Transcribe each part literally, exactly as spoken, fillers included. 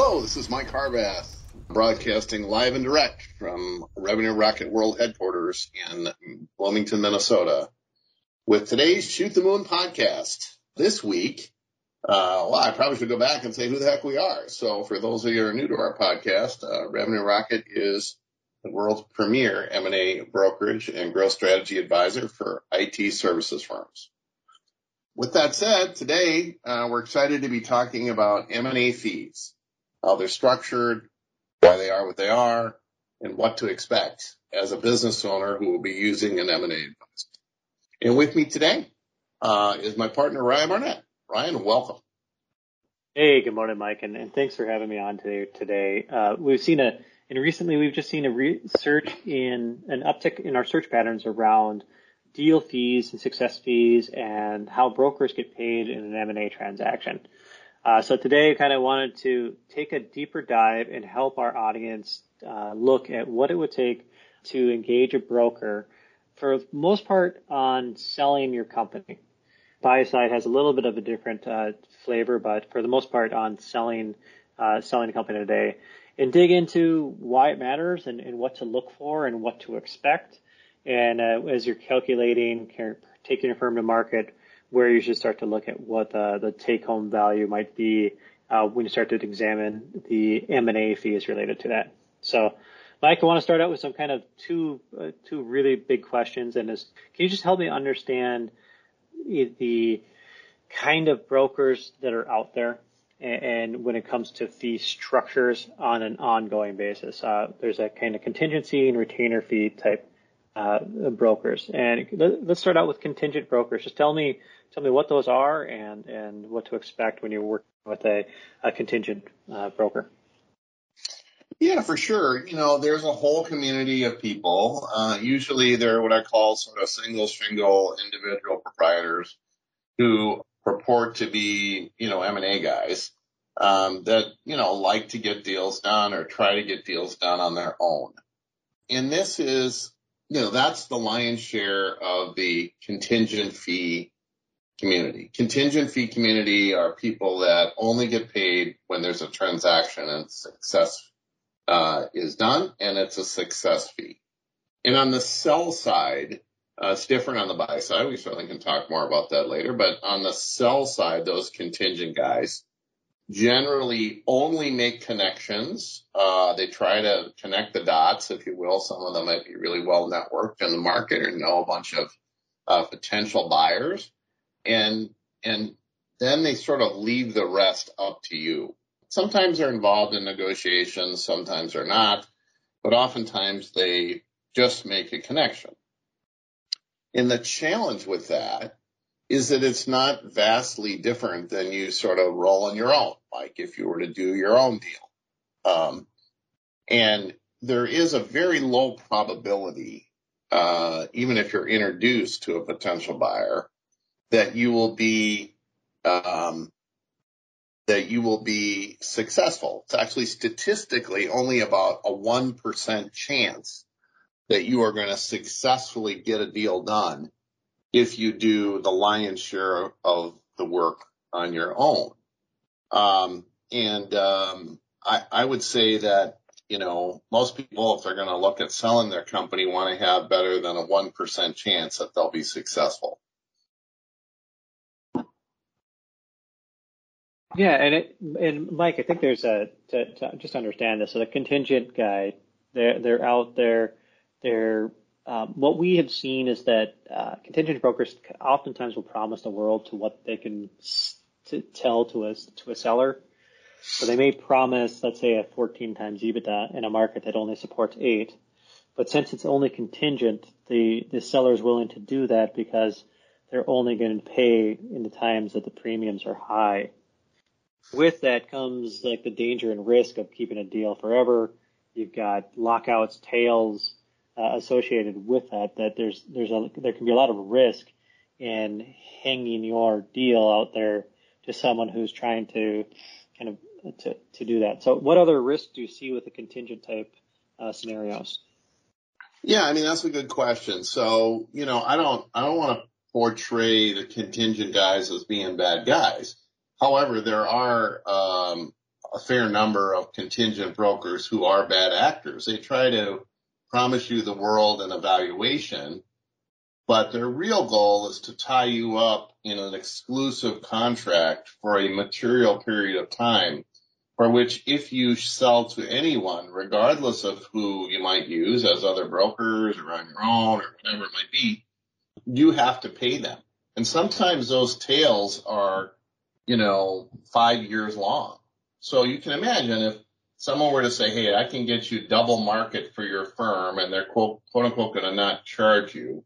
Hello, this is Mike Harbath, broadcasting live and direct from Revenue Rocket World Headquarters in Bloomington, Minnesota, with today's Shoot the Moon podcast. This week, uh, well, I probably should go back and say who the heck we are. So for those of you who are new to our podcast, uh, Revenue Rocket is the world's premier M and A brokerage and growth strategy advisor for I T services firms. With that said, today uh, we're excited to be talking about M and A fees, how they're structured, why they are what they are, and what to expect as a business owner who will be using an M and A advisor. And with me today uh, is my partner, Ryan Barnett. Ryan, welcome. Hey, good morning, Mike, and, and thanks for having me on today. today. Uh, we've seen a, and recently we've just seen a re- surge in, an uptick in our search patterns around deal fees and success fees and how brokers get paid in an M and A transaction. Uh, so today I kind of wanted to take a deeper dive and help our audience uh, look at what it would take to engage a broker for the most part on selling your company. Buy side has a little bit of a different uh, flavor, but for the most part on selling uh, selling a company today, and dig into why it matters and, and what to look for and what to expect. And uh, as you're calculating, taking your firm to market, where you should start to look at what uh, the take-home value might be uh, when you start to examine the M and A fees related to that. So, Mike, I want to start out with some kind of two uh, two really big questions, and is can you just help me understand the kind of brokers that are out there, and, and when it comes to fee structures on an ongoing basis? Uh, there's a kind of contingency and retainer fee type Uh, brokers. And let's start out with contingent brokers. Just tell me, tell me what those are and, and what to expect when you're working with a, a contingent uh, broker. Yeah, for sure. You know, there's a whole community of people. Uh, usually they're what I call sort of single shingle individual proprietors who purport to be, you know, M and A guys um, that, you know, like to get deals done or try to get deals done on their own. And this is You know, that's the lion's share of the contingent fee community. Contingent fee community are people that only get paid when there's a transaction and success uh, is done, and it's a success fee. And on the sell side, uh, it's different on the buy side. We certainly can talk more about that later. But on the sell side, those contingent guys generally only make connections. Uh, they try to connect the dots, if you will. Some of them might be really well networked in the market or know a bunch of uh, potential buyers. And, and then they sort of leave the rest up to you. Sometimes they're involved in negotiations, sometimes they're not, but oftentimes they just make a connection. And the challenge with that is that it's not vastly different than you sort of roll on your own, like if you were to do your own deal. Um, and there is a very low probability, uh, even if you're introduced to a potential buyer, that you will be, um, that you will be successful. It's actually statistically only about a one percent chance that you are going to successfully get a deal done if you do the lion's share of the work on your own. Um, and um, I, I would say that, you know, most people, if they're going to look at selling their company, want to have better than a one percent chance that they'll be successful. Yeah, and it, and Mike, I think there's a, to, to just understand this, so the contingent guy, they're, they're out there, they're Um, what we have seen is that uh, contingent brokers oftentimes will promise the world to what they can s- to tell to us to a seller. So they may promise, let's say, a fourteen times EBITDA in a market that only supports eight. But since it's only contingent, the the seller is willing to do that because they're only going to pay in the times that the premiums are high. With that comes like the danger and risk of keeping a deal forever. You've got lockouts, tails. Uh, associated with that, that there's there's a there can be a lot of risk in hanging your deal out there to someone who's trying to kind of to to do that. So, what other risks do you see with the contingent type uh, scenarios? Yeah, I mean that's a good question. So, you know, I don't I don't want to portray the contingent guys as being bad guys. However, there are um, a fair number of contingent brokers who are bad actors. They try to promise you the world and a valuation, but their real goal is to tie you up in an exclusive contract for a material period of time, for which if you sell to anyone, regardless of who you might use as other brokers or on your own or whatever it might be, you have to pay them. And sometimes those tails are, you know, five years long. So you can imagine if someone were to say, hey, I can get you double market for your firm, and they're quote, quote unquote going to not charge you.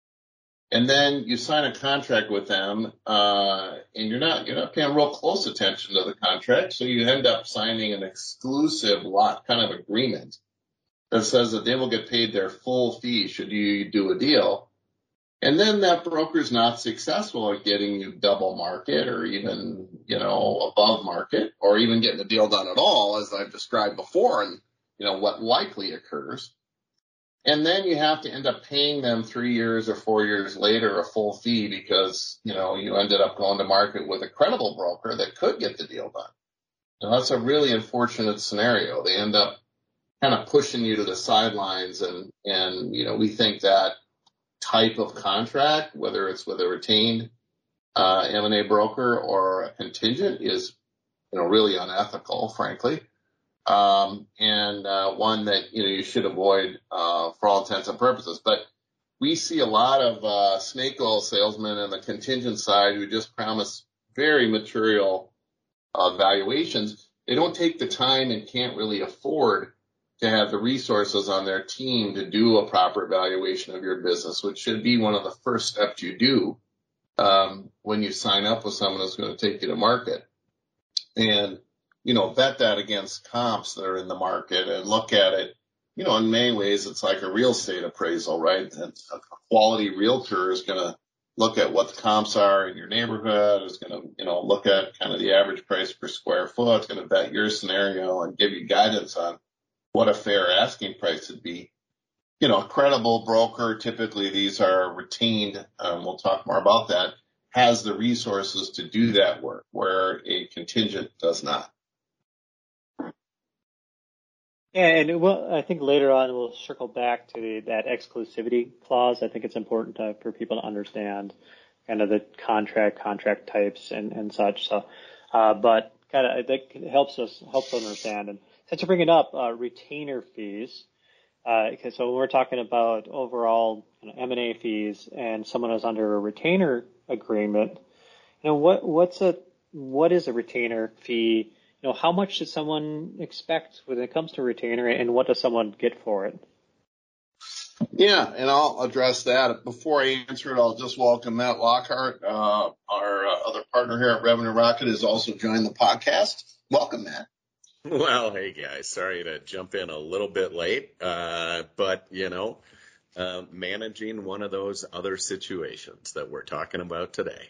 And then you sign a contract with them, uh, and you're not, you're not paying real close attention to the contract. So you end up signing an exclusive lot kind of agreement that says that they will get paid their full fee should you do a deal. And then that broker's not successful at getting you double market or even, you know, above market or even getting the deal done at all, as I've described before, and, you know, what likely occurs. And then you have to end up paying them three years or four years later a full fee because, you know, you ended up going to market with a credible broker that could get the deal done. Now, that's a really unfortunate scenario. They end up kind of pushing you to the sidelines, and, and, you know, we think that type of contract, whether it's with a retained uh, M and A broker or a contingent, is, you know, really unethical, frankly. Um, and, uh, one that, you know, you should avoid, uh, for all intents and purposes. But we see a lot of, uh, snake oil salesmen on the contingent side who just promise very material, uh, valuations. They don't take the time and can't really afford to have the resources on their team to do a proper valuation of your business, which should be one of the first steps you do, um, when you sign up with someone who's going to take you to market. And, you know, vet that against comps that are in the market and look at it. You know, in many ways, it's like a real estate appraisal, right? And a quality realtor is going to look at what the comps are in your neighborhood, is going to, you know, look at kind of the average price per square foot, it's going to vet your scenario and give you guidance on what a fair asking price would be. You know, a credible broker, typically these are retained, um, we'll talk more about that, has the resources to do that work, where a contingent does not. Yeah, and we'll, I think later on we'll circle back to the, that exclusivity clause. I think it's important to, for people to understand kind of the contract, contract types and, and such. So, uh, but kind of that helps us, helps us understand. And since you bring it up, uh, retainer fees, uh, because so when we're talking about overall you know, M and A fees and someone is under a retainer agreement, you know, what, what's a, what is a retainer fee? You know, how much does someone expect when it comes to retainer, and what does someone get for it? Yeah, and I'll address that. Before I answer it, I'll just welcome Matt Lockhart, uh, our uh, other partner here at Revenue Rocket, has also joined the podcast. Welcome, Matt. Well, hey guys, sorry to jump in a little bit late, uh, but you know, uh, managing one of those other situations that we're talking about today.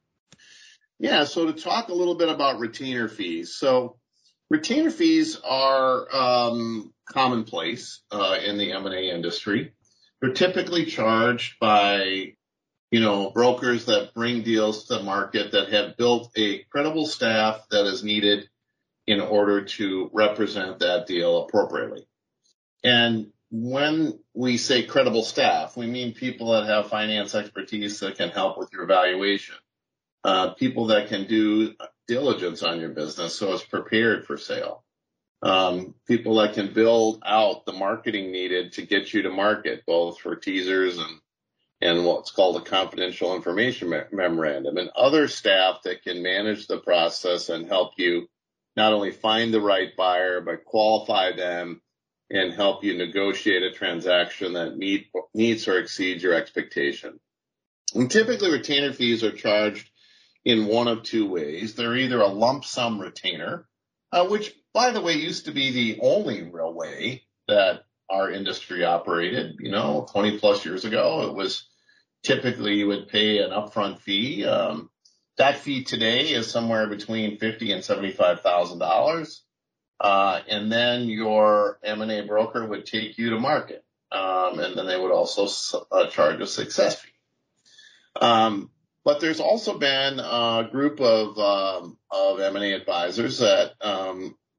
Yeah, so to talk a little bit about retainer fees. So retainer fees are um, commonplace uh, in the M and A industry. They're typically charged by, you know, brokers that bring deals to the market that have built a credible staff that is needed in order to represent that deal appropriately. And when we say credible staff, we mean people that have finance expertise that can help with your evaluation. Uh, people that can do diligence on your business so it's prepared for sale. Um, people that can build out the marketing needed to get you to market, both for teasers and, and what's called a confidential information me- memorandum, and other staff that can manage the process and help you not only find the right buyer, but qualify them and help you negotiate a transaction that meet, meets or exceeds your expectation. And typically retainer fees are charged in one of two ways. They're either a lump sum retainer, uh, which, by the way, used to be the only real way that our industry operated. You know, twenty plus years ago, it was typically you would pay an upfront fee. Um, that fee today is somewhere between fifty thousand dollars and seventy-five thousand dollars. Uh, and then your M and A broker would take you to market. Um, and then they would also uh, charge a success fee. Um, But there's also been a group of um, of M and A advisors that um,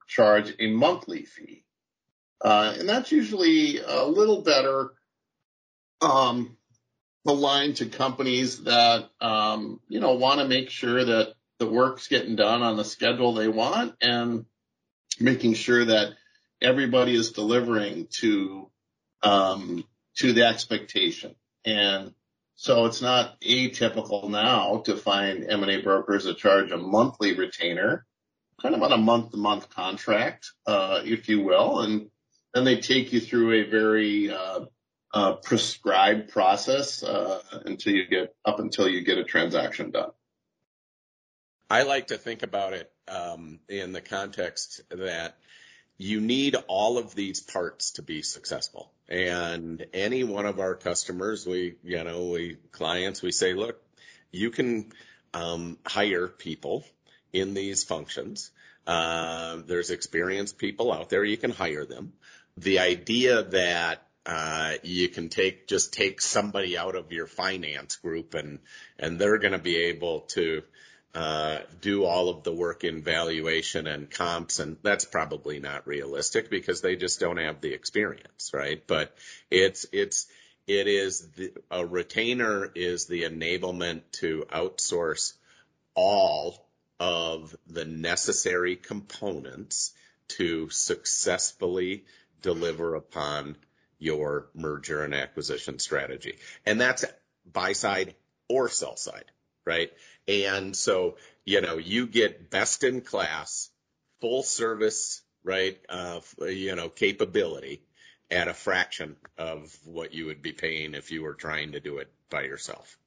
charge a monthly fee. Uh, and that's usually a little better um, aligned to companies that, um, you know, want to make sure that the work's getting done on the schedule they want and making sure that everybody is delivering to um, to the expectation. And so it's not atypical now to find M and A brokers that charge a monthly retainer, kind of on a month-to-month contract, uh, if you will, and then they take you through a very uh, uh, prescribed process uh, until you get up until you get a transaction done. I like to think about it um, in the context that you need all of these parts to be successful. And any one of our customers, we, you know, we clients, we say, look, you can um, hire people in these functions. Uh, there's experienced people out there. You can hire them. The idea that uh, you can take, just take somebody out of your finance group and, and they're going to be able to Uh, do all of the work in valuation and comps, and that's probably not realistic because they just don't have the experience, right? But it's it's it is the, a retainer is the enablement to outsource all of the necessary components to successfully deliver upon your merger and acquisition strategy, and that's buy side or sell side. Right. And so, you know, you get best in class, full service, right, uh, you know, capability at a fraction of what you would be paying if you were trying to do it by yourself.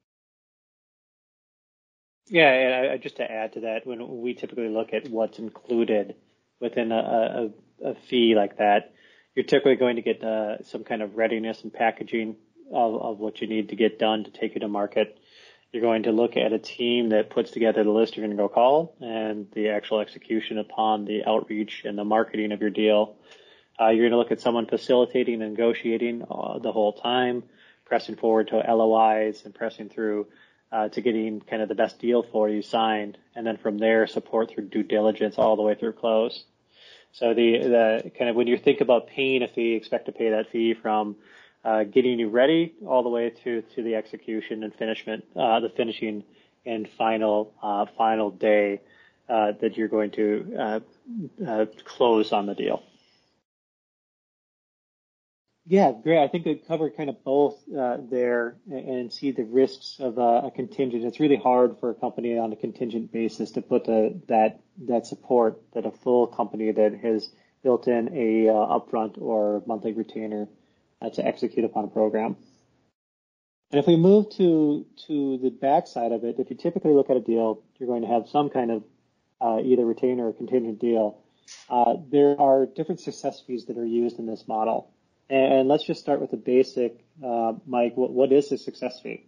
Yeah, and I, just to add to that, when we typically look at what's included within a, a, a fee like that, you're typically going to get uh, some kind of readiness and packaging of, of what you need to get done to take it to market. You're going to look at a team that puts together the list you're going to go call and the actual execution upon the outreach and the marketing of your deal. Uh, you're going to look at someone facilitating and negotiating uh, the whole time, pressing forward to L O Is and pressing through uh, to getting kind of the best deal for you signed. And then from there, support through due diligence all the way through close. So the, the kind of when you think about paying a fee, expect to pay that fee from Uh, getting you ready all the way to, to the execution and finishment, uh, the finishing and final, uh, final day, uh, that you're going to, uh, uh, close on the deal. Yeah, great. I think we covered kind of both, uh, there and see the risks of a, a contingent. It's really hard for a company on a contingent basis to put the, that, that support that a full company that has built in a, uh, upfront or monthly retainer Uh, to execute upon a program. And if we move to to the backside of it, if you typically look at a deal, you're going to have some kind of uh, either retainer or contingent deal. Uh, there are different success fees that are used in this model. And, and let's just start with the basic, uh, Mike. What, what is the success fee?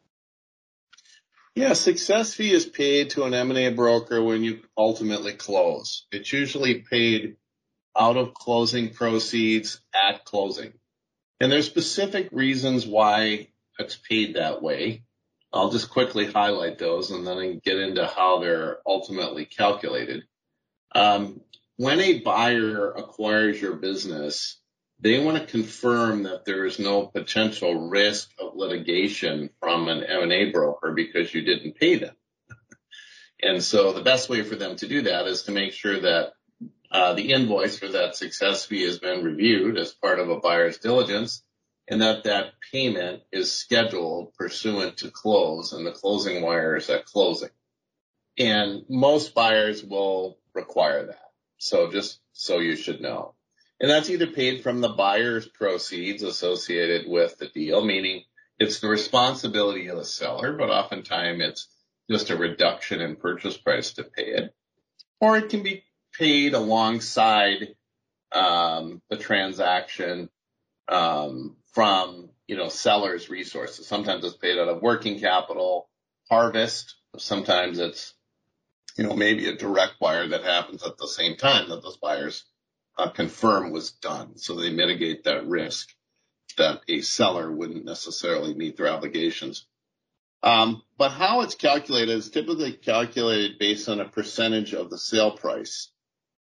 Yeah, success fee is paid to an M and A broker when you ultimately close. It's usually paid out of closing proceeds at closing. And there's specific reasons why it's paid that way. I'll just quickly highlight those and then I can get into how they're ultimately calculated. Um, when a buyer acquires your business, they want to confirm that there is no potential risk of litigation from an M and A broker because you didn't pay them. And so the best way for them to do that is to make sure that Uh, the invoice for that success fee has been reviewed as part of a buyer's diligence and that that payment is scheduled pursuant to close and the closing wire is at closing. And most buyers will require that. So just so you should know. And that's either paid from the buyer's proceeds associated with the deal, meaning it's the responsibility of the seller, but oftentimes it's just a reduction in purchase price to pay it. Or it can be paid alongside um, the transaction um, from, you know, seller's resources. Sometimes it's paid out of working capital, harvest. Sometimes it's, you know, maybe a direct wire that happens at the same time that those buyers uh, confirm was done. So they mitigate that risk that a seller wouldn't necessarily meet their obligations. Um, but how it's calculated is typically calculated based on a percentage of the sale price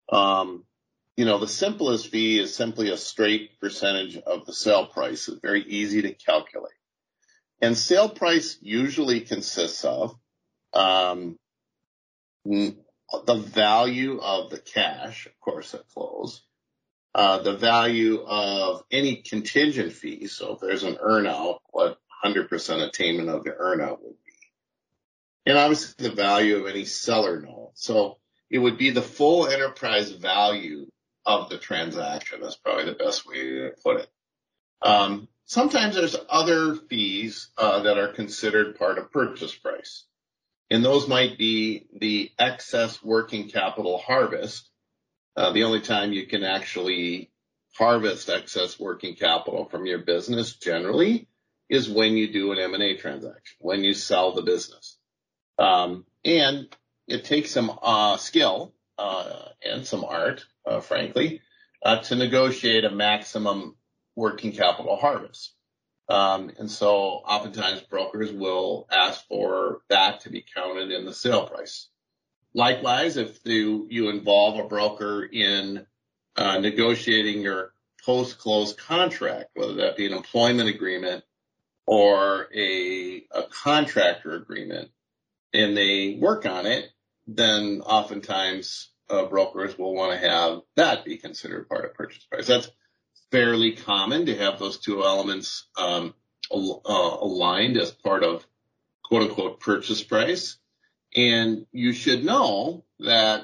Um, you know, the simplest fee is simply a straight percentage of the sale price. It's very easy to calculate. And sale price usually consists of um, the value of the cash, of course, at close, uh, the value of any contingent fees. So if there's an earnout, what one hundred percent attainment of the earnout would be. And obviously the value of any seller note. So it would be the full enterprise value of the transaction. That's probably the best way to put it. Um, sometimes there's other fees uh, that are considered part of purchase price. And those might be the excess working capital harvest. Uh, the only time you can actually harvest excess working capital from your business generally is when you do an M and A transaction, when you sell the business. Um, and it takes some uh, skill uh, and some art, uh, frankly, uh, to negotiate a maximum working capital harvest. Um, and so oftentimes brokers will ask for that to be counted in the sale price. Likewise, if you, you involve a broker in uh, negotiating your post-close contract, whether that be an employment agreement or a, a contractor agreement, and they work on it, then oftentimes uh, brokers will want to have that be considered part of purchase price. That's fairly common to have those two elements um, al- uh, aligned as part of quote unquote purchase price. And you should know that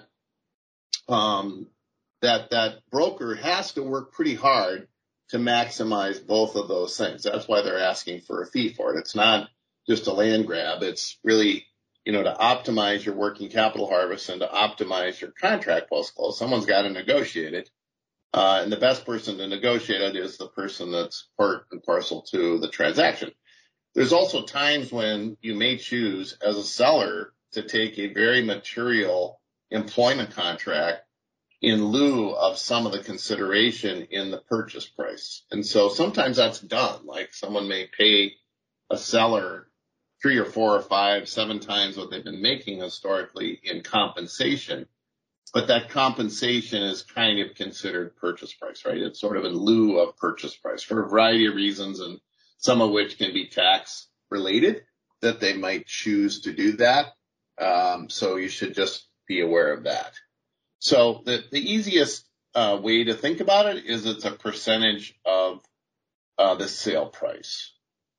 um, that that broker has to work pretty hard to maximize both of those things. That's why they're asking for a fee for it. It's not just a land grab. It's really, you know, to optimize your working capital harvest and to optimize your contract post-close. Someone's got to negotiate it. Uh, and the best person to negotiate it is the person that's part and parcel to the transaction. There's also times when you may choose as a seller to take a very material employment contract in lieu of some of the consideration in the purchase price. And so sometimes that's done. Like someone may pay a seller three or four or five, seven times what they've been making historically in compensation. But that compensation is kind of considered purchase price, right? It's sort of in lieu of purchase price for a variety of reasons, and some of which can be tax related, that they might choose to do that. Um, so you should just be aware of that. So the, the easiest uh, way to think about it is it's a percentage of uh, the sale price.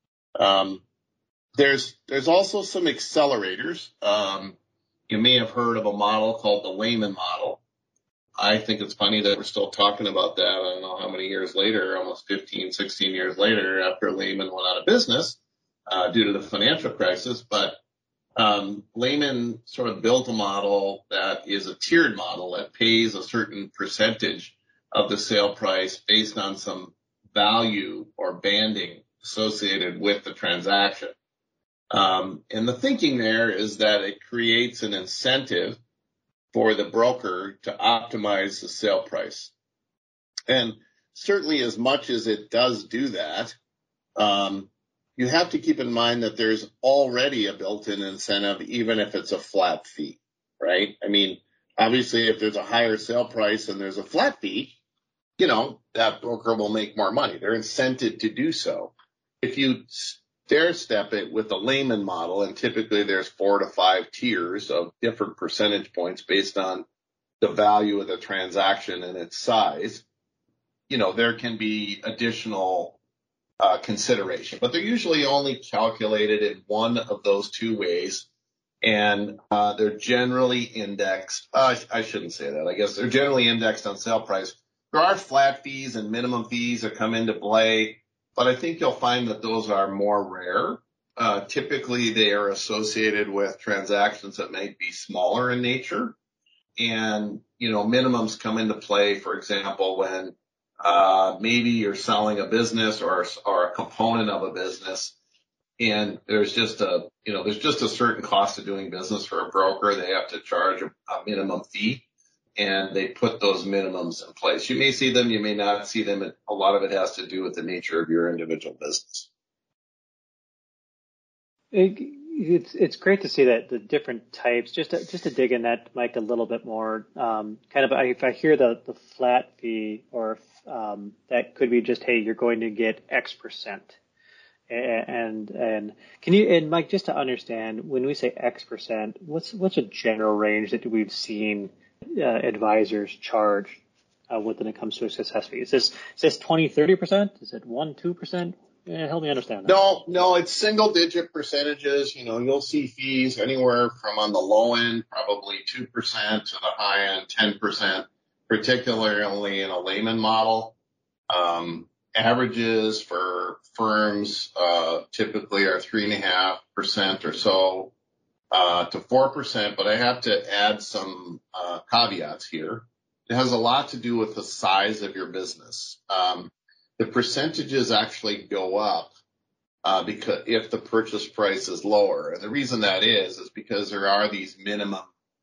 Um, there's there's also some accelerators. Um, you may have heard of a model called the Lehman model. I think it's funny that we're still talking about that. I don't know how many years later, almost fifteen, sixteen years later, after Lehman went out of business uh, due to the financial crisis. But um, Lehman sort of built a model that is a tiered model that pays a certain percentage of the sale price based on some value or banding associated with the transaction. Um, and the thinking there is that it creates an incentive for the broker to optimize the sale price. And certainly as much as it does do that, um, you have to keep in mind that there's already a built-in incentive, even if it's a flat fee, right? I mean, obviously, if there's a higher sale price and there's a flat fee, you know, that broker will make more money. They're incented to do so. If you stair step it with the Lehman model, and typically there's four to five tiers of different percentage points based on the value of the transaction and its size, you know, there can be additional Uh, consideration, but they're usually only calculated in one of those two ways, and uh, they're generally indexed. Uh, I shouldn't say that. I guess they're generally indexed on sale price. There are flat fees and minimum fees that come into play, but I think you'll find that those are more rare. Uh, typically, they are associated with transactions that may be smaller in nature, and you know, minimums come into play. For example, when Uh, maybe you're selling a business or, or a component of a business, and there's just a, you know, there's just a certain cost of doing business for a broker. They have to charge a, a minimum fee, and they put those minimums in place. You may see them, you may not see them. A lot of it has to do with the nature of your individual business. it's it's great to see that the different types. Just to, just to dig in that, Mike, a little bit more. Um, kind of, if I hear the the flat fee, or um, that could be just, hey, you're going to get X percent. And and can you, and Mike, just to understand, when we say X percent, what's what's a general range that we've seen uh, advisors charge uh, when it comes to a success fee? Is this is this twenty, thirty percent? Is it one, two percent? Yeah, help me understand that. No, no, it's single digit percentages. You know, you'll see fees anywhere from, on the low end, probably two percent, to the high end, ten percent, particularly in a layman model. Um, averages for firms, uh, typically are three and a half percent or so, uh, to four percent. But I have to add some, uh, caveats here. It has a lot to do with the size of your business. Um, the percentages actually go up, uh, because if the purchase price is lower. And the reason that is, is because there are these minimum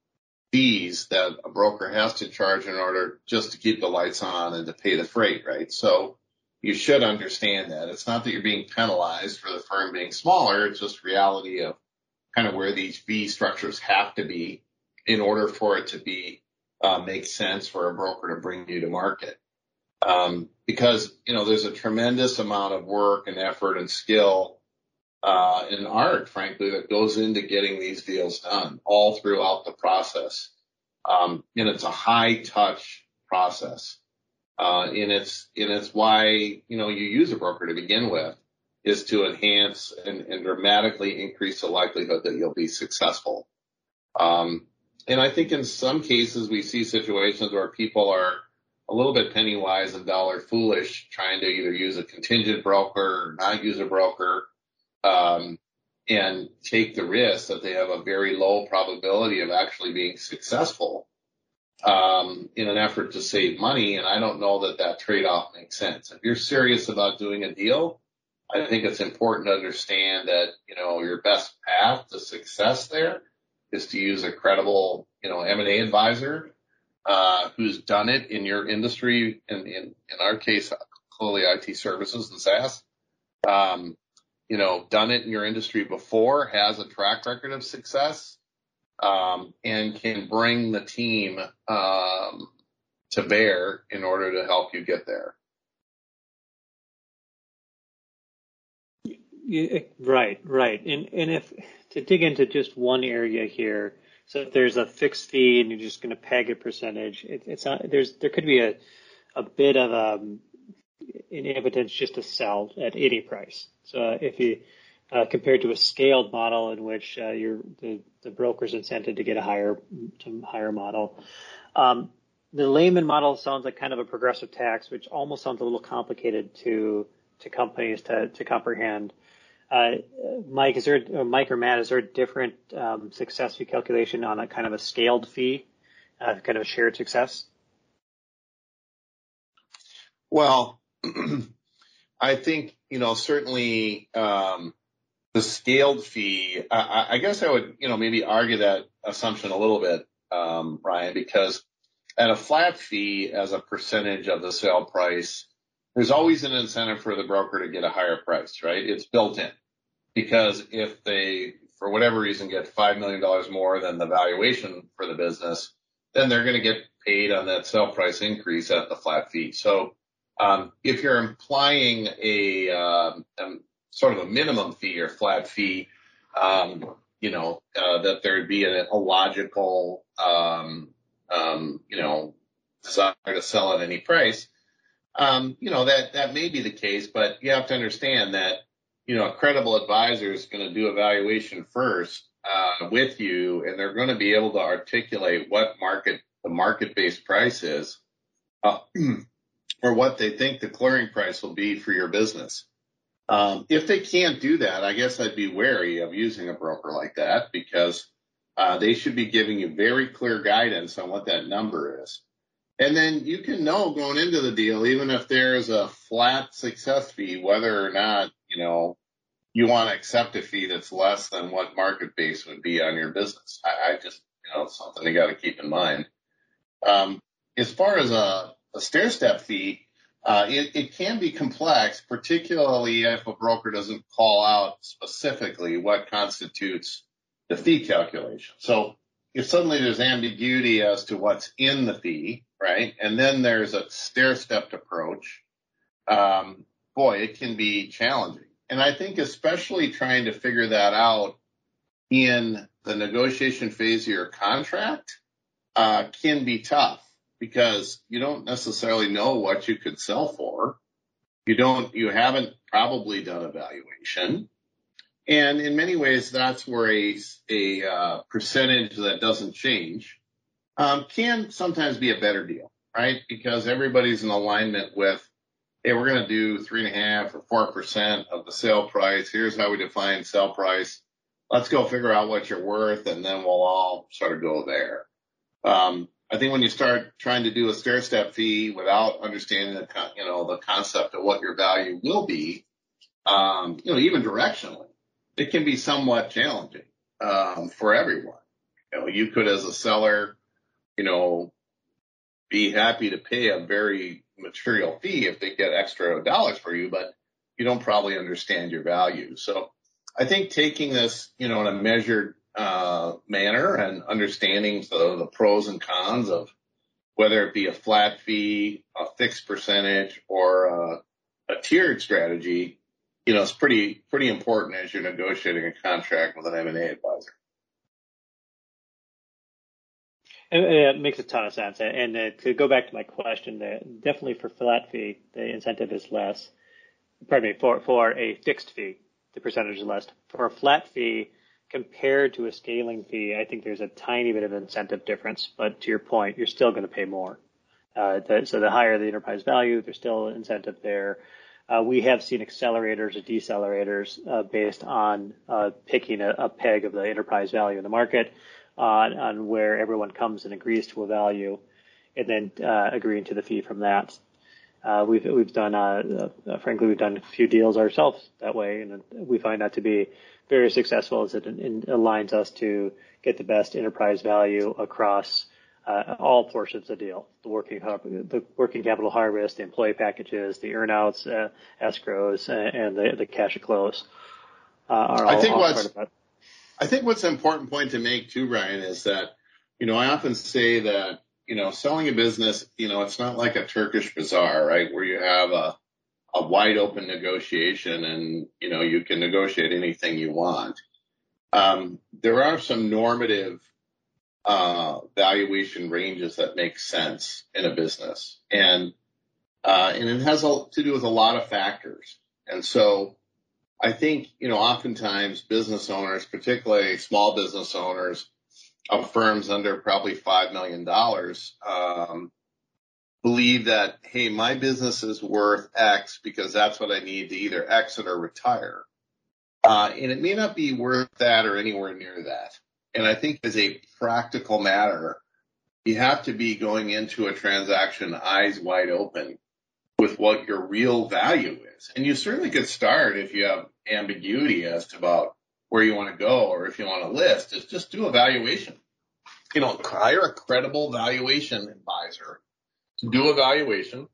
fees that a broker has to charge in order just to keep the lights on and to pay the freight, right? So you should understand that. It's not that you're being penalized for the firm being smaller. It's just reality of kind of where these fee structures have to be in order for it to be, uh, make sense for a broker to bring you to market. Um, because, you know, there's a tremendous amount of work and effort and skill, uh, and art, frankly, that goes into getting these deals done all throughout the process. Um, and it's a high touch process. Uh, and it's, and it's why, you know, you use a broker to begin with, is to enhance and, and dramatically increase the likelihood that you'll be successful. Um, and I think in some cases we see situations where people are a little bit penny wise and dollar foolish, trying to either use a contingent broker or not use a broker, um, and take the risk that they have a very low probability of actually being successful, um, in an effort to save money. And I don't know that that trade-off makes sense. If you're serious about doing a deal, I think it's important to understand that, you know, your best path to success there is to use a credible, you know, M and A advisor, uh, who's done it in your industry. In, in, in our case, clearly I T services and SaaS, um, you know, done it in your industry before, has a track record of success, um, and can bring the team, um, to bear in order to help you get there. Right, right. And and if to dig into just one area here, so if there's a fixed fee and you're just going to peg a percentage, it, it's not, there's there could be a a bit of um, an impotence just to sell at any price. So uh, if you uh, compared to a scaled model in which uh, you're the the broker's incented to get a higher to higher model. Um, the layman model sounds like kind of a progressive tax, which almost sounds a little complicated to to companies to to comprehend. Uh, Mike, is there, or Mike or Matt, is there a different um, success fee calculation on a kind of a scaled fee, uh, kind of a shared success? Well, I think, you know, certainly um, the scaled fee, I, I guess I would, you know, maybe argue that assumption a little bit, um, Ryan, because at a flat fee as a percentage of the sale price, there's always an incentive for the broker to get a higher price, right? It's built in. Because if they, for whatever reason, get five million dollars more than the valuation for the business, then they're going to get paid on that sale price increase at the flat fee. So um, if you're implying a, um, a sort of a minimum fee or flat fee, um, you know, uh, that there'd be a, a logical, um, um, you know, desire to sell at any price, um, you know, that, that may be the case, but you have to understand that, you know, a credible advisor is going to do evaluation first, uh, with you, and they're going to be able to articulate what market, the market-based price is, uh, or what they think the clearing price will be for your business. Um, if they can't do that, I guess I'd be wary of using a broker like that, because, uh, they should be giving you very clear guidance on what that number is. And then you can know going into the deal, even if there's a flat success fee, whether or not, you know, you want to accept a fee that's less than what market base would be on your business. I, I just, you know, it's something you got to keep in mind. Um, as far as a, a stair step fee, Uh, it, it can be complex, particularly if a broker doesn't call out specifically what constitutes the fee calculation. So if suddenly there's ambiguity as to what's in the fee, right, and then there's a stair-stepped approach, um, boy, it can be challenging. And I think especially trying to figure that out in the negotiation phase of your contract uh, can be tough because you don't necessarily know what you could sell for. You don't, you haven't probably done a valuation. And in many ways, that's where a, a uh, percentage that doesn't change um, can sometimes be a better deal, right? Because everybody's in alignment with, hey, we're going to do three and a half or four percent of the sale price. Here's how we define sale price. Let's go figure out what you're worth, and then we'll all sort of go there. Um, I think when you start trying to do a stair-step fee without understanding the, you know, the concept of what your value will be, um, you know, even directionally, it can be somewhat challenging um, for everyone. You know, you could, as a seller, you know, be happy to pay a very material fee if they get extra dollars for you, but you don't probably understand your value. So I think taking this, you know, in a measured uh, manner and understanding the, the pros and cons of whether it be a flat fee, a fixed percentage, or a, a tiered strategy, you know, it's pretty, pretty important as you're negotiating a contract with an M and A advisor. It makes a ton of sense. And uh, to go back to my question, uh, definitely for flat fee, the incentive is less. Pardon me, for, for a fixed fee, the percentage is less. For a flat fee, compared to a scaling fee, I think there's a tiny bit of incentive difference. But to your point, you're still going to pay more. Uh, the, so the higher the enterprise value, there's still incentive there. Uh, we have seen accelerators or decelerators uh, based on uh, picking a, a peg of the enterprise value in the market. On, on where everyone comes and agrees to a value, and then uh, agreeing to the fee from that. Uh, we've we've done, uh, uh, frankly, we've done a few deals ourselves that way, and we find that to be very successful as it in, aligns us to get the best enterprise value across uh, all portions of the deal: the working the working capital harvest, the employee packages, the earnouts, uh, escrows, and the the cash at close. Uh, are all, I think all what's part of that. I think what's an important point to make too, Brian, is that, you know, I often say that, you know, selling a business, you know, it's not like a Turkish bazaar, right? Where you have a, a wide open negotiation and, you know, you can negotiate anything you want. Um, there are some normative, uh, valuation ranges that make sense in a business. And, uh, and it has a, to do with a lot of factors. And so, I think, you know, oftentimes business owners, particularly small business owners of firms under probably five million dollars, um, believe that, hey, my business is worth X because that's what I need to either exit or retire. Uh, and it may not be worth that or anywhere near that. And I think as a practical matter, you have to be going into a transaction eyes wide open with what your real value is. And you certainly could start if you have ambiguity as to about where you want to go or if you want to list, is just do a valuation. You know, hire a credible valuation advisor to do a valuation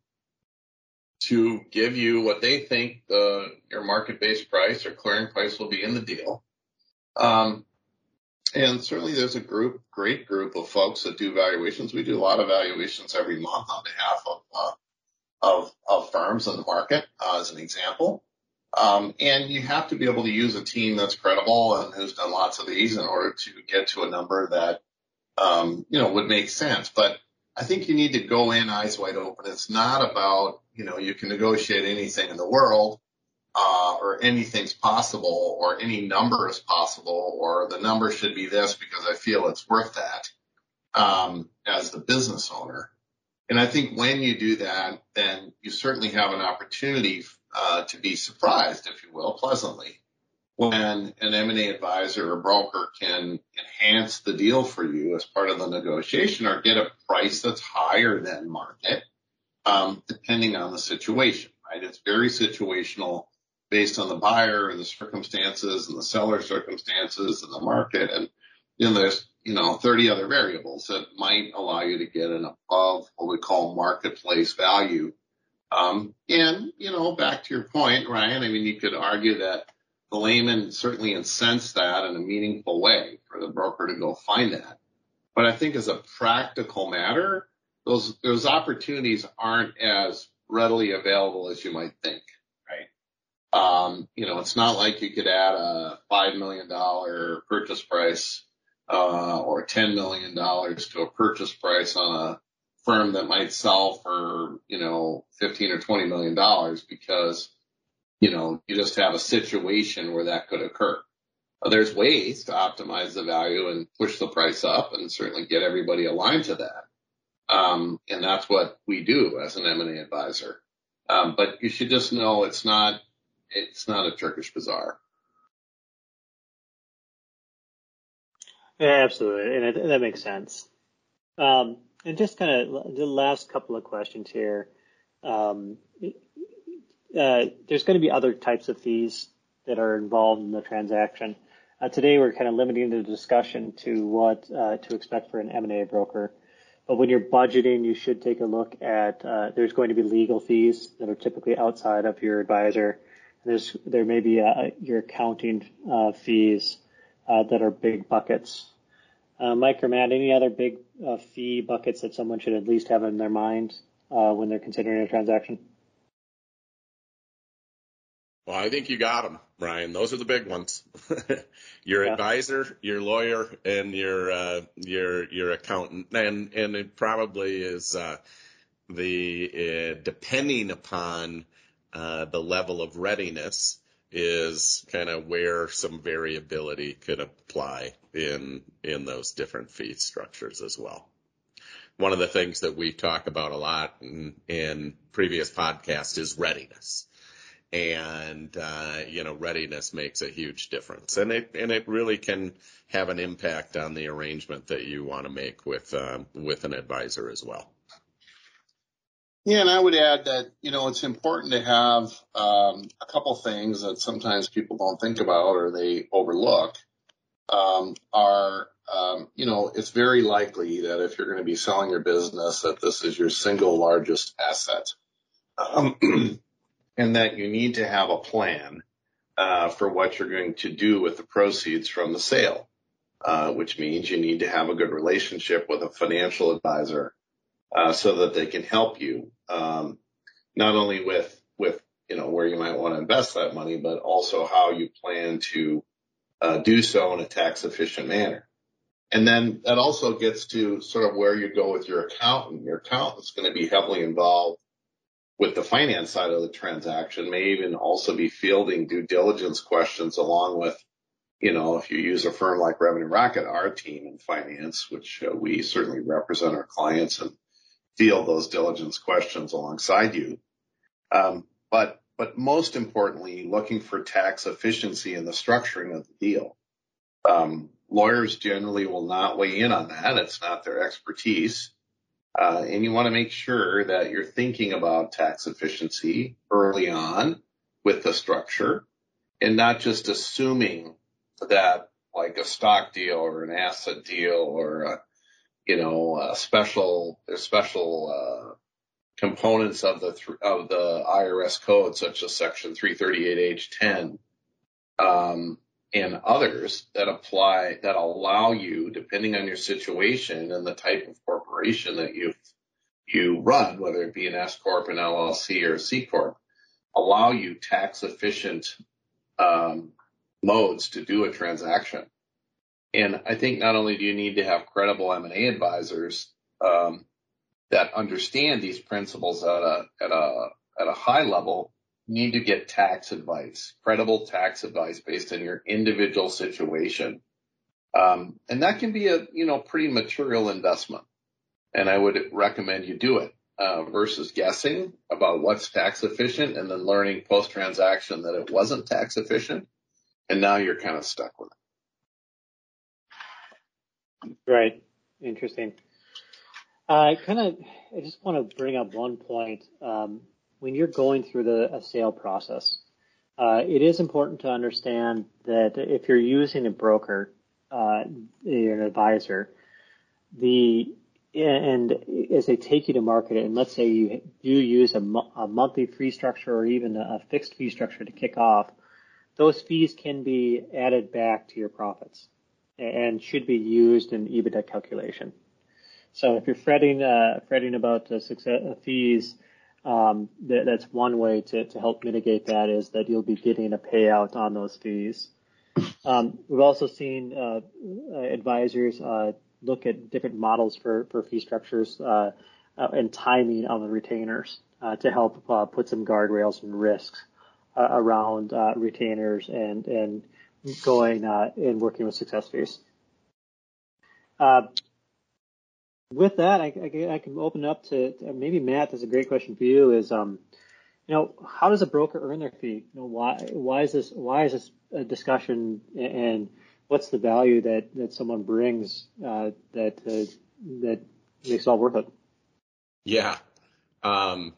to give you what they think the your market-based price or clearing price will be in the deal. Um, and certainly there's a group, great group of folks that do valuations. We do a lot of valuations every month on behalf of uh, Of, of firms in the market, uh, as an example. Um, and you have to be able to use a team that's credible and who's done lots of these in order to get to a number that, um, you know, would make sense. But I think you need to go in eyes wide open. It's not about, you know, you can negotiate anything in the world, uh, or anything's possible or any number is possible or the number should be this because I feel it's worth that, um, as the business owner. And I think when you do that, then you certainly have an opportunity uh, to be surprised, if you will, pleasantly, when an M and A advisor or broker can enhance the deal for you as part of the negotiation or get a price that's higher than market, um, depending on the situation, right? It's very situational based on the buyer and the circumstances and the seller circumstances and the market. And, you know, there's, you know, thirty other variables that might allow you to get an above what we call marketplace value Um, and, you know, back to your point, Ryan, I mean, you could argue that the layman certainly incensed that in a meaningful way for the broker to go find that. But I think as a practical matter, those those opportunities aren't as readily available as you might think, right? Um, you know, it's not like you could add a five million dollars purchase price uh, or ten million dollars to a purchase price on a firm that might sell for, you know, fifteen or twenty million dollars because, you know, you just have a situation where that could occur. There's ways to optimize the value and push the price up and certainly get everybody aligned to that. Um, and that's what we do as an M and A advisor. Um, but you should just know it's not, it's not a Turkish bazaar. Yeah, absolutely. And it, that makes sense. Um, and just kind of the last couple of questions here. Um, uh, there's going to be other types of fees that are involved in the transaction. Uh, today, we're kind of limiting the discussion to what uh, to expect for an M and A broker. But when you're budgeting, you should take a look at, uh, there's going to be legal fees that are typically outside of your advisor. There's, there may be uh, your accounting uh, fees uh, that are big buckets. Uh, Mike or Matt, any other big uh, fee buckets that someone should at least have in their mind uh, when they're considering a transaction? Well, I think you got them, Brian. Those are the big ones. Your yeah. advisor, your lawyer, and your uh, your your accountant, and and it probably is uh, the uh, depending upon uh, the level of readiness is kind of where some variability could apply in in those different fee structures as well. One of the things that we talk about a lot in, in previous podcasts is readiness. And, uh, you know, readiness makes a huge difference, and it, and it really can have an impact on the arrangement that you want to make with, um, with an advisor as well. Yeah. And I would add that, you know, it's important to have, um, a couple things that sometimes people don't think about or they overlook, um, are, um, you know, it's very likely that if you're going to be selling your business, that this is your single largest asset. Um, and that you need to have a plan uh, for what you're going to do with the proceeds from the sale, uh, which means you need to have a good relationship with a financial advisor uh, so that they can help you, um, not only with, with, you know, where you might want to invest that money, but also how you plan to uh, do so in a tax efficient manner. And then that also gets to sort of where you go with your accountant. Your accountant's going to be heavily involved with the finance side of the transaction, may even also be fielding due diligence questions along with, you know, if you use a firm like Revenue Rocket, our team in finance, which uh, we certainly represent our clients and field those diligence questions alongside you. Um, but, but most importantly, looking for tax efficiency in the structuring of the deal. Um, lawyers generally will not weigh in on that. It's not their expertise. Uh, and you want to make sure that you're thinking about tax efficiency early on with the structure and not just assuming that like a stock deal or an asset deal or, a, you know, a special, there's special, uh, components of the, th- of the I R S code, such as section three thirty-eight H ten, um, and others that apply, that allow you, depending on your situation and the type of corporation that you you run, whether it be an S corp, an L L C, or a C corp, allow you tax efficient um, modes to do a transaction. And I think not only do you need to have credible M and A advisors um, that understand these principles at a at a at a high level, you need to get tax advice, credible tax advice based on your individual situation. Um, and that can be a, you know, pretty material investment. And I would recommend you do it uh, versus guessing about what's tax efficient and then learning post-transaction that it wasn't tax efficient. And now you're kind of stuck with it. Right. Interesting. I kind of, I just want to bring up one point. Um, when you're going through the a sale process, uh, it is important to understand that if you're using a broker, uh, you're an advisor, the and as they take you to market it, and let's say you do use a, mo- a monthly fee structure or even a fixed fee structure to kick off, those fees can be added back to your profits and should be used in EBITDA calculation. So if you're fretting uh, fretting about the success uh, fees, um, th- that's one way to, to help mitigate that, is that you'll be getting a payout on those fees. Um, we've also seen uh, advisors uh, look at different models for, for fee structures uh, uh, and timing of the retainers uh, to help uh, put some guardrails and risks uh, around uh, retainers and and going uh, and working with success fees. Uh, with that, I, I, I can open up to, to maybe Matt. That's a great question for you. Is um, you know, how does a broker earn their fee? You know, why why is this why is this a discussion, and what's the value that, that someone brings uh, that uh, that makes it all worth it? Yeah. Um,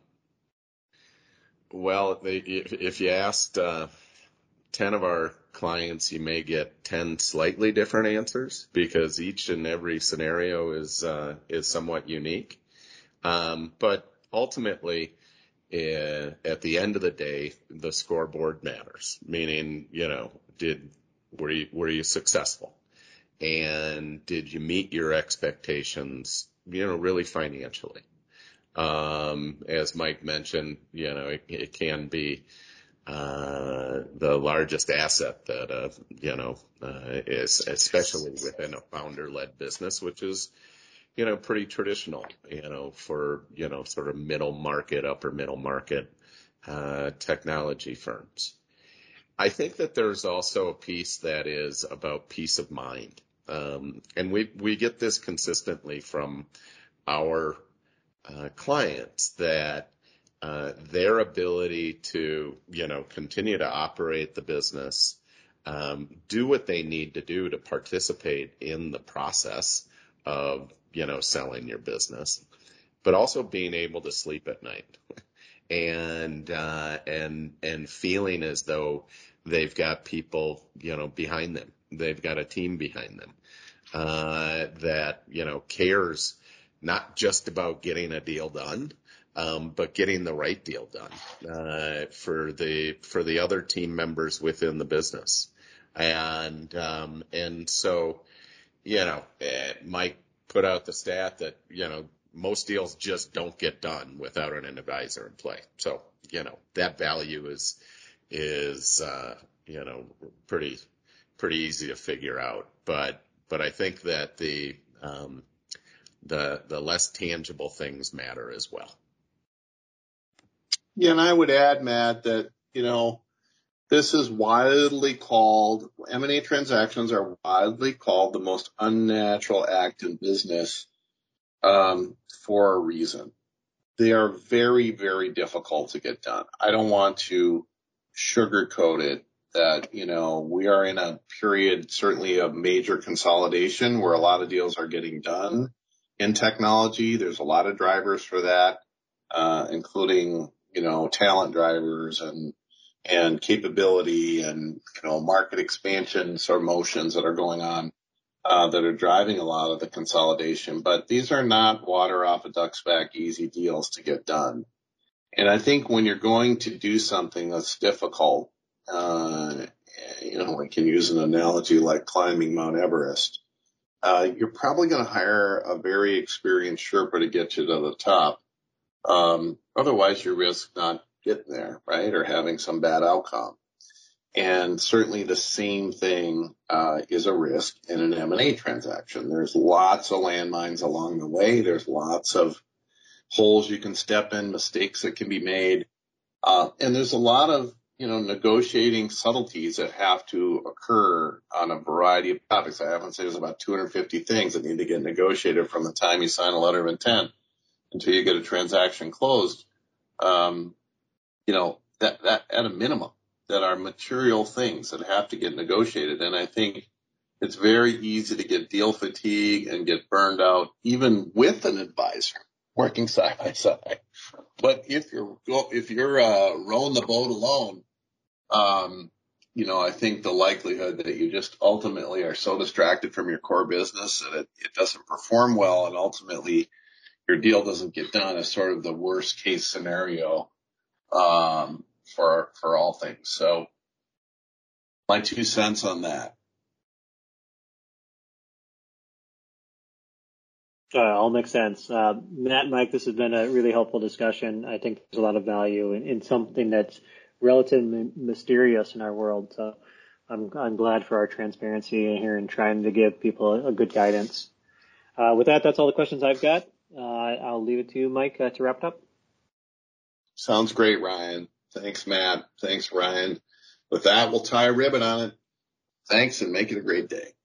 well, they, if, if you asked uh, ten of our clients, you may get ten slightly different answers because each and every scenario is uh, is somewhat unique. Um, but ultimately, uh, at the end of the day, the scoreboard matters. Meaning, you know, did were you were you successful, and did you meet your expectations? You know, really financially. Um, as Mike mentioned, you know, it, it can be uh, the largest asset that, uh, you know, uh, is, especially within a founder-led business, which is, you know, pretty traditional, you know, for, you know, sort of middle market, upper middle market, uh, technology firms. I think that there's also a piece that is about peace of mind. Um, and we, we get this consistently from our uh, clients, that uh, their ability to, you know, continue to operate the business, um, do what they need to do to participate in the process of, you know, selling your business, but also being able to sleep at night and, uh, and, and feeling as though they've got people, you know, behind them. They've got a team behind them, uh, that, you know, cares not just about getting a deal done, um, but getting the right deal done, uh, for the, for the other team members within the business. And, um, and so, you know, uh, Mike put out the stat that, you know, most deals just don't get done without an advisor in play. So, you know, that value is, is, uh, you know, pretty, pretty easy to figure out. But, but I think that the, um, the, the less tangible things matter as well. Yeah, and I would add, Matt, that, you know, this is widely called, M and A transactions are widely called the most unnatural act in business, um, for a reason. They are very, very difficult to get done. I don't want to sugarcoat it that, you know, we are in a period, certainly of major consolidation, where a lot of deals are getting done in technology. There's a lot of drivers for that, uh, including, you know, talent drivers and, and capability and, you know, market expansion sort of motions that are going on, uh, that are driving a lot of the consolidation. But these are not water off a duck's back easy deals to get done. And I think when you're going to do something that's difficult, uh, you know, we can use an analogy like climbing Mount Everest. Uh, you're probably going to hire a very experienced Sherpa to get you to the top. Um, otherwise you risk not getting there, right? Or having some bad outcome. And certainly the same thing, uh, is a risk in an M and A transaction. There's lots of landmines along the way. There's lots of holes you can step in, mistakes that can be made. Uh, and there's a lot of, you know, negotiating subtleties that have to occur on a variety of topics. I haven't said there's about two hundred fifty things that need to get negotiated from the time you sign a letter of intent until you get a transaction closed. Um, you know, that, that at a minimum, that are material things that have to get negotiated. And I think it's very easy to get deal fatigue and get burned out, even with an advisor working side by side. But if you're if you're uh, rowing the boat alone, um, you know, I think the likelihood that you just ultimately are so distracted from your core business that it, it doesn't perform well and ultimately your deal doesn't get done is sort of the worst case scenario um, for for all things. So my two cents on that. Uh, all makes sense. Uh, Matt and Mike, this has been a really helpful discussion. I think there's a lot of value in, in something that's relatively mysterious in our world. So I'm, I'm glad for our transparency here and trying to give people a, a good guidance. Uh, with that, that's all the questions I've got. Uh, I'll leave it to you, Mike, uh, to wrap it up. Sounds great, Ryan. Thanks, Matt. Thanks, Ryan. With that, we'll tie a ribbon on it. Thanks and make it a great day.